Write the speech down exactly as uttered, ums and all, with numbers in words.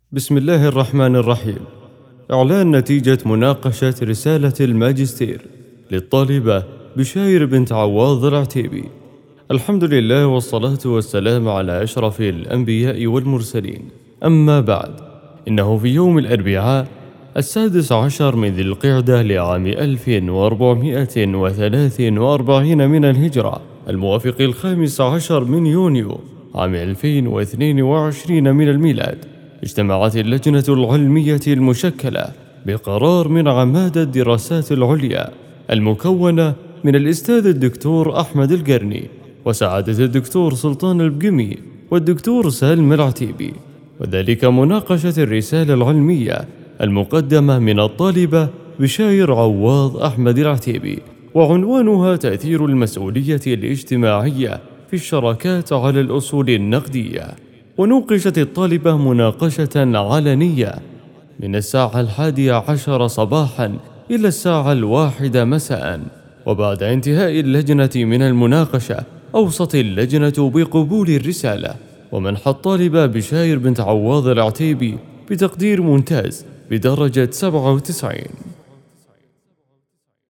بسم الله الرحمن الرحيم. إعلان نتيجة مناقشة رسالة الماجستير للطالبة بشاير بنت عواض العتيبي. الحمد لله والصلاة والسلام على أشرف الأنبياء والمرسلين، أما بعد، إنه في يوم الأربعاء السادس عشر من ذي القعدة لعام ألف وأربعمائة وثلاث وأربعين من الهجرة، الموافق الخامس عشر من يونيو عام ألفين واثنين وعشرين من الميلاد، اجتمعت اللجنة العلمية المشكلة بقرار من عماد الدراسات العليا المكونة من الأستاذ الدكتور أحمد القرني وسعادة الدكتور سلطان البقمي والدكتور سالم العتيبي، وذلك مناقشة الرسالة العلمية المقدمة من الطالبة بشاير عواض أحمد العتيبي، وعنوانها تأثير المسؤولية الاجتماعية في الشراكات على الأصول النقدية. ونوقشت الطالبة مناقشة علنية من الساعة الحادية عشر صباحا إلى الساعة الواحدة مساء. وبعد انتهاء اللجنة من المناقشة أوصت اللجنة بقبول الرسالة ومنح الطالبة بشاير بنت عواض العتيبي بتقدير ممتاز بدرجة سبعة وتسعين.